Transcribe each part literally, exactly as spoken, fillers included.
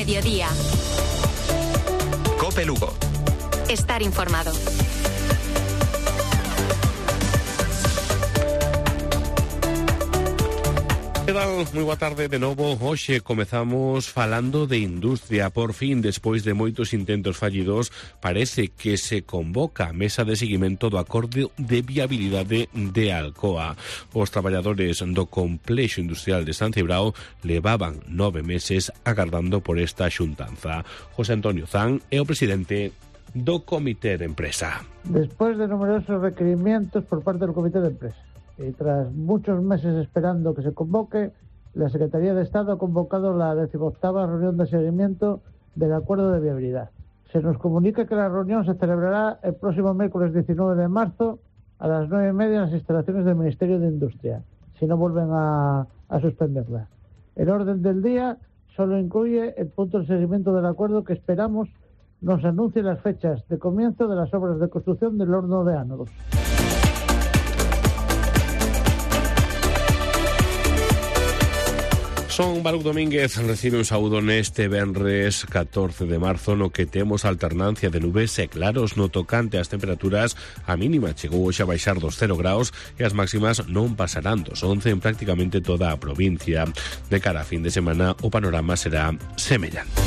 mediodía. Cope Lugo. Estar informado. Que tal? Moi boa tarde de novo. Hoxe comezamos falando de industria. Por fin, despois de moitos intentos fallidos, parece que se convoca a mesa de seguimento do acordo de viabilidade de Alcoa. Os traballadores do complexo industrial de San Cibrao levaban nove meses agardando por esta xuntanza. José Antonio Zan é o presidente do Comité de Empresa. Despois de numerosos requerimientos por parte del Comité de Empresa y tras muchos meses esperando que se convoque, la Secretaría de Estado ha convocado la decimoctava reunión de seguimiento del acuerdo de viabilidad. Se nos comunica que la reunión se celebrará el próximo miércoles diecinueve de marzo a las nueve y media en las instalaciones del Ministerio de Industria, si no vuelven a, a suspenderla. El orden del día solo incluye el punto de seguimiento del acuerdo que esperamos nos anuncie las fechas de comienzo de las obras de construcción del horno de ánodos. Son Baruch Domínguez recibe un saúdo neste venres catorce de marzo no que temos alternancia de nubes e claros no tocante ás temperaturas. A mínima chegou hoxe a baixar dos cero graus e as máximas non pasarán dos once en prácticamente toda a provincia. De cara a fin de semana o panorama será semellante.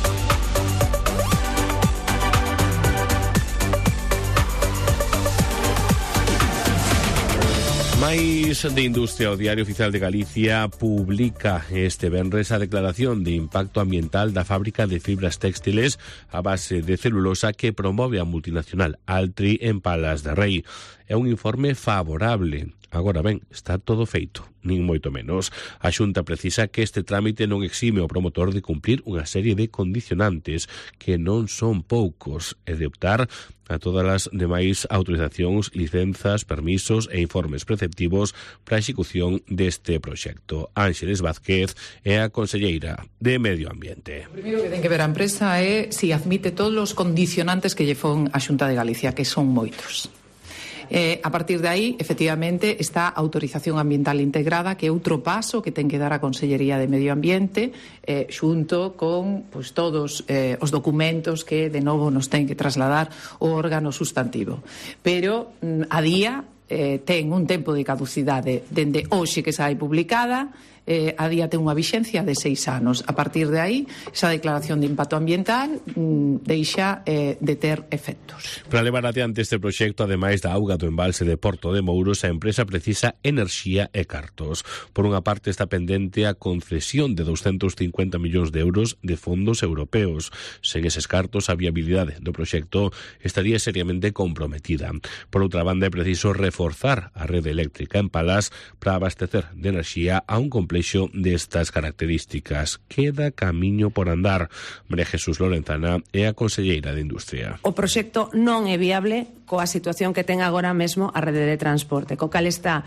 Mais de Industria, o Diario Oficial de Galicia publica este venres a declaración de impacto ambiental da fábrica de fibras textiles a base de celulosa que promove a multinacional Altri en Palas de Rei. É un informe favorable. Agora ben, está todo feito, nin moito menos. A Xunta precisa que este trámite non exime o promotor de cumplir unha serie de condicionantes que non son poucos e de optar a todas as demais autorizacións, licenzas, permisos e informes preceptivos para a execución deste proxecto. Ángeles Vázquez é a conselleira de Medio Ambiente. O primeiro que ten que ver a empresa é se admite todos os condicionantes que lle fon a Xunta de Galicia, que son moitos. Eh, a partir de aí, efectivamente, está a autorización ambiental integrada, que é outro paso que ten que dar a Consellería de Medio Ambiente, eh, xunto con pues, todos eh, os documentos que, de novo, nos ten que trasladar o órgano sustantivo. Pero, a día, eh, ten un tempo de caducidade dende hoxe que sai publicada, eh, a día ten unha vixencia de seis anos. A partir de aí, esa declaración de impacto ambiental mm, deixa eh, de ter efectos. Para levar adiante este proxecto, ademais da auga do embalse de Porto de Mouros, a empresa precisa enerxía e cartos. Por unha parte, está pendente a concesión de doscientos cincuenta millóns de euros de fondos europeos. Sen eses cartos, a viabilidade do proxecto estaría seriamente comprometida. Por outra banda, é preciso reforzar a rede eléctrica en Palas para abastecer de enerxía a un complexo destas características. Queda camiño por andar. María Jesús Lorenzana é a conselleira de Industria. O proxecto non é viable coa situación que ten agora mesmo a rede de transporte, co cal está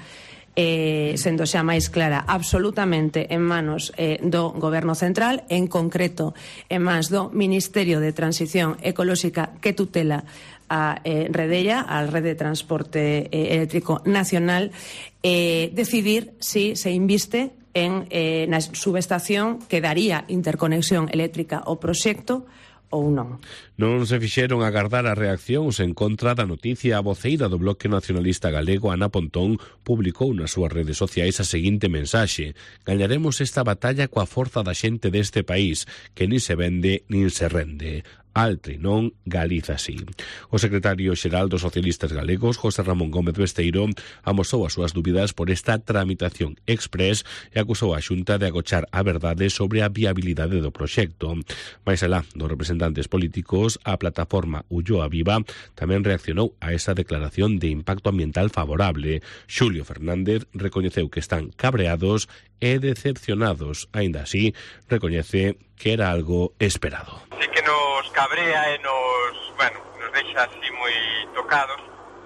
eh, sendo xa máis clara absolutamente en manos eh, do Goberno Central, en concreto en mans do Ministerio de Transición Ecolóxica que tutela a eh, Redella, a Rede de Transporte eh, Eléctrico Nacional, eh, decidir si se inviste en eh, na subestación que daría interconexión eléctrica ao proxecto ou non. Non se fixeron agardar as reaccións en contra da noticia. A voceira do Bloque Nacionalista Galego, Ana Pontón, publicou nas súas redes sociais a seguinte mensaxe: gañaremos esta batalla coa forza da xente deste país, que nin se vende nin se rende. Altri non, Galiza sí. O secretario xeral dos socialistas galegos, José Ramón Gómez Besteiro, amosou as súas dúbidas por esta tramitación express e acusou a Xunta de agochar a verdade sobre a viabilidade do proxecto. Mais alá dos representantes políticos, a plataforma Ulloa Viva tamén reaccionou a esa declaración de impacto ambiental favorable. Xulio Fernández recoñeceu que están cabreados e decepcionados. Aínda así, recoñece que era algo esperado. Sí que nos cabrea e nos, bueno, nos deixa así moi tocados,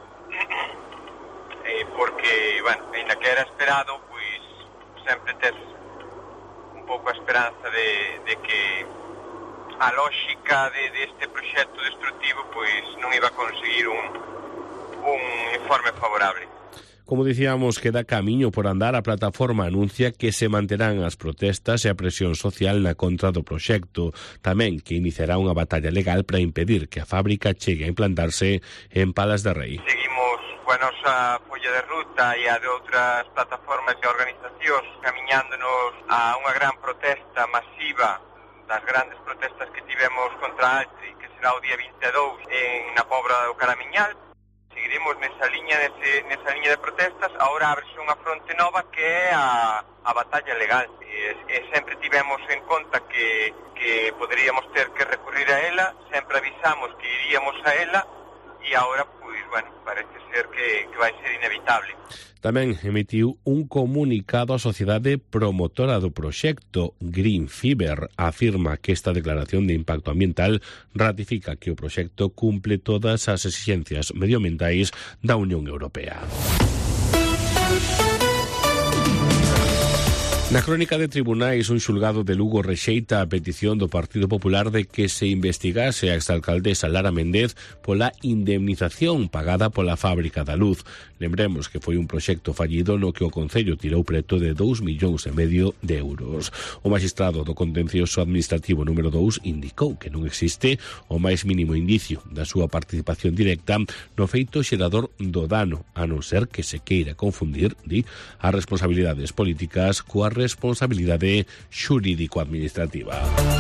eh, porque, bueno, ainda que era esperado, pois sempre tes un pouco a esperanza de, de que a lógica de, de este proxecto destructivo pois non iba a conseguir un, un informe favorable. Como dicíamos, queda camiño por andar. A plataforma anuncia que se manterán as protestas e a presión social na contra do proxecto. Tamén que iniciará unha batalla legal para impedir que a fábrica chegue a implantarse en Palas de Rei. Seguimos coa nosa folla de ruta e a de outras plataformas e organizacións camiñándonos a unha gran protesta masiva das grandes protestas que tivemos contra Altri, que será o día vinte e dous en na Pobra do Caramiñal. Seguiremos nesa liña, nese, nesa liña de protestas. Ahora ábrese unha fronte nova que é a, a batalla legal. E, e sempre tivemos en conta que, que poderíamos ter que recurrir a ela, sempre avisamos que iríamos a ela, e agora, pois, bueno, parece ser que, que vai ser inevitable. Tamén emitiu un comunicado a sociedade promotora do proxecto. Green Fiber afirma que esta declaración de impacto ambiental ratifica que o proxecto cumple todas as exixencias medioambientais da Unión Europea. Na crónica de tribunais, un xulgado de Lugo rexeita a petición do Partido Popular de que se investigase a exalcaldesa Lara Méndez pola indemnización pagada pola Fábrica da Luz. Lembremos que foi un proxecto fallido no que o Concello tirou preto de dous millóns e medio de euros. O magistrado do Contencioso Administrativo número dous indicou que non existe o máis mínimo indicio da súa participación directa no feito xerador do dano, a non ser que se queira confundir, di, as responsabilidades políticas coa responsabilidade xurídico-administrativa.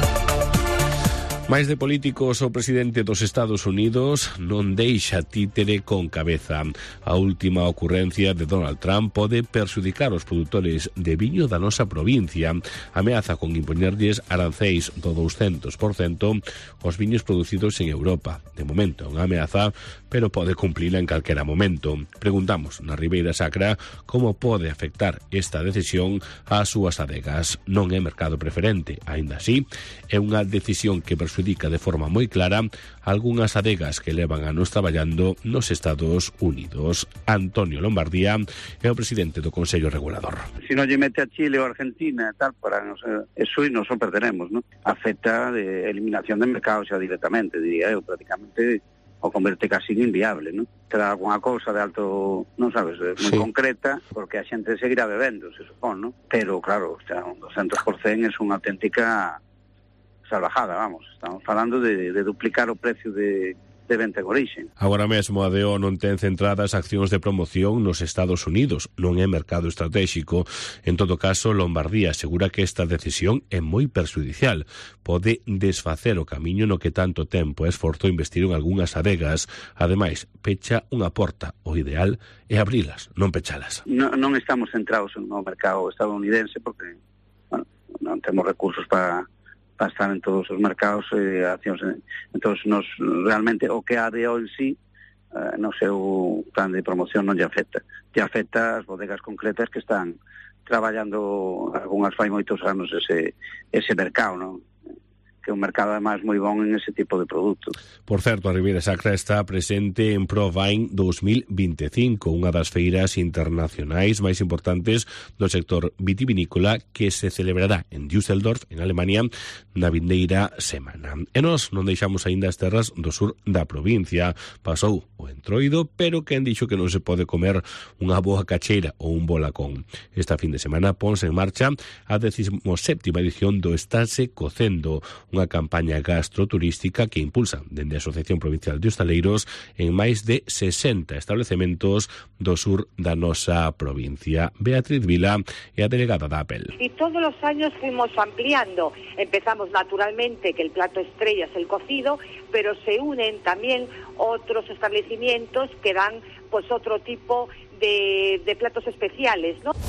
Máis de políticos, o presidente dos Estados Unidos non deixa títere con cabeza. A última ocurrencia de Donald Trump pode perxudicar os produtores de viño da nosa provincia. Ameaza con impoñerlles arancéis do douscentos por cento aos viños producidos en Europa. De momento, unha ameaza, pero pode cumplila en calquera momento. Preguntamos na Ribeira Sacra como pode afectar esta decisión ás súas adegas. Non é mercado preferente, aínda así, é unha decisión que perxudica de forma moi clara algunhas adegas que levan anos traballando nos Estados Unidos. Antonio Lombardía é o presidente do Consello Regulador. Si non lle mete a Chile ou a Argentina, tal, para nos, eso e nos o perderemos, ¿no? Afecta de eliminación de mercado xa directamente, diría eu, prácticamente o converte casi inviable, ¿no? Terá alguna cousa de alto, non sabes, moi sí. concreta, porque a xente seguirá bebendo, se supón, ¿no? Pero, claro, o sea, un douscentos por cento é unha auténtica salvajada, vamos. Estamos falando de, de duplicar o precio de, de venta en origen. Agora mesmo a D O non ten centradas accións de promoción nos Estados Unidos, non é mercado estratégico. En todo caso, Lombardía asegura que esta decisión é moi perxudicial. Pode desfacer o camiño no que tanto tempo e esforzo investiron algunhas adegas. Ademais, pecha unha porta. O ideal é abrilas, non pechalas. Non, non estamos centrados no mercado estadounidense porque, bueno, non temos recursos para para estar en todos os mercados e eh, accións. Entón, nos, realmente, o que a D O en sí, eh, no seu plan de promoción non lle afecta. Lle afecta as bodegas concretas que están traballando algunhas fai moitos anos ese, ese mercado, non? Que é un mercado además moi bon en ese tipo de produtos. Por certo, a Ribeira Sacra está presente en ProVine dos mil vinte e cinco, unha das feiras internacionais máis importantes do sector vitivinícola que se celebrará en Düsseldorf, en Alemania, na vindeira semana. E nós non deixamos aínda as terras do sur da provincia. Pasou o entroido, pero quen dixo que non se pode comer unha boa cacheira ou un bolacón. Esta fin de semana ponse en marcha a decimoséptima edición do Estase Cocendo, unha campaña gastroturística que impulsa dende a Asociación Provincial de Hostaleiros en máis de sesenta establecementos do sur da nosa provincia. Beatriz Vila é a delegada da A P E L. Y todos los años fuimos ampliando. Empezamos naturalmente que el plato estrella es el cocido, pero se unen también otros establecimientos que dan pues otro tipo de, de platos especiales, ¿no?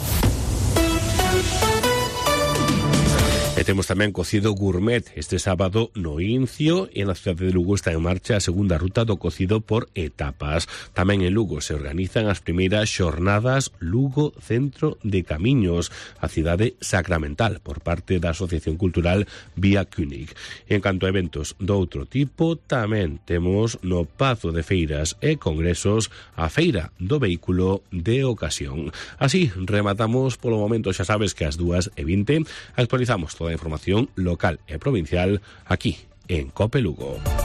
E temos tamén cocido gourmet. Este sábado no Incio e na cidade de Lugo está en marcha a segunda ruta do cocido por etapas. Tamén en Lugo se organizan as primeiras xornadas Lugo Centro de Camiños, a cidade sacramental, por parte da Asociación Cultural Vía König. En canto a eventos do outro tipo, tamén temos no Pazo de Feiras e Congresos a Feira do Vehículo de Ocasión. Así, rematamos polo momento, xa sabes que ás dúas e vinte actualizamos toda a información local e provincial aquí en COPE Lugo.